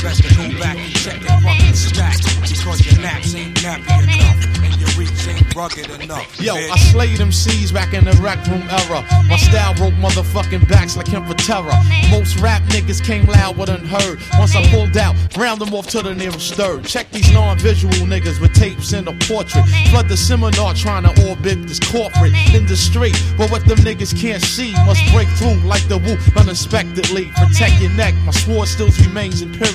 best to go back and check your fucking stack, because your naps ain't nappy enough, and your reach ain't rugged enough. Yo, bitch. I slayed MCs back in the rec room era. My style broke motherfucking backs like him for terror. Most rap niggas came loud but unheard. Once I pulled out, round them off to the nearest third. Check these non-visual niggas with tapes in a portrait. Flood the seminar trying to orbit this corporate industry. But what them niggas can't see must break through like the woo unexpectedly. Protect your neck, my sword still remains imperial.